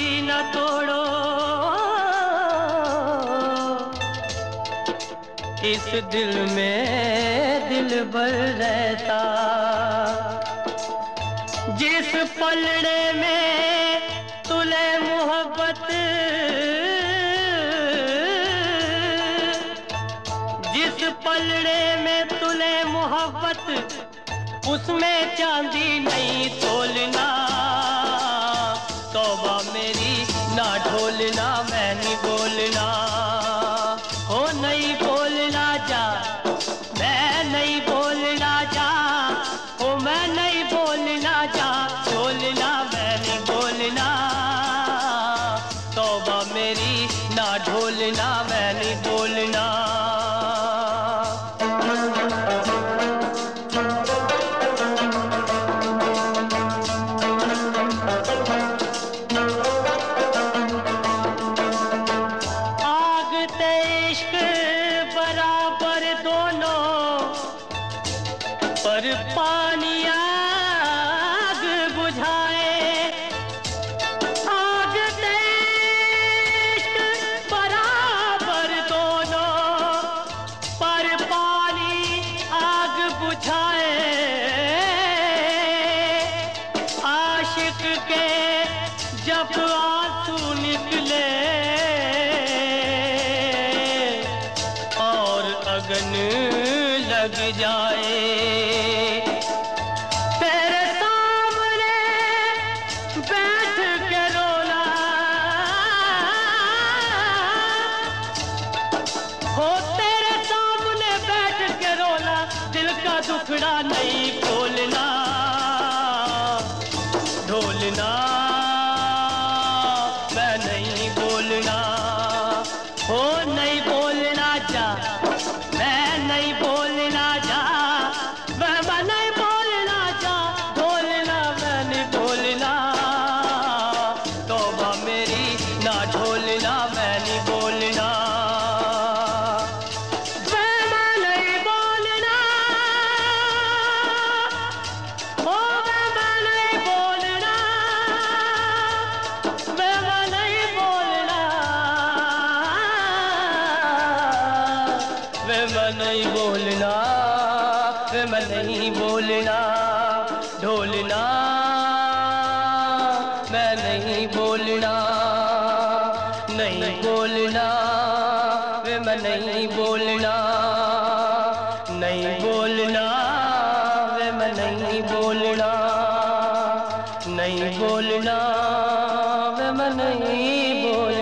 न तोड़ो, इस दिल में दिलबर रहता। जिस पलड़े में तुले मोहब्बत, जिस पलड़े में तुले मोहब्बत, उसमें चांदी नहीं तोलना। तौबा मेरी ना ढोलना, मैं नहीं बोलना, हो नहीं बोलना जा, मैं नहीं बोलना जा, हो मैं नहीं बोलना जा, बोलना मैं नहीं बोलना। तौबा मेरी ना ढोलना, मैं नहीं बोलना। पर पानी आग बुझाए, आग इश्क बराबर दोनों, पर पानी आग बुझाए। आशिक के जब आंसू निकले और अगन लग जाए, तेरे सामने बैठ के रोना, हो तेरे सामने बैठ के रोना, दिल का दुखड़ा नहीं बोलना, ढोलना मैं नहीं बोलना, हो नहीं बोलना जा, मैं नहीं बोलना जा, मैं नहीं बोलना जा, बोलना मैं नहीं बोलना। तौबा मेरी ना ढोलना, मैं नहीं बोलना, मैं नहीं बोलना, हो मैं नहीं बोलना, मैं नहीं बोलना, मैं नहीं बोलना, मैं नहीं बोलना, ढोलना मैं नहीं बोलना, नहीं बोलना, मैं नहीं बोलना, नहीं बोलना, मैं नहीं बोलना, नहीं बोलना, मैं नहीं बोलना।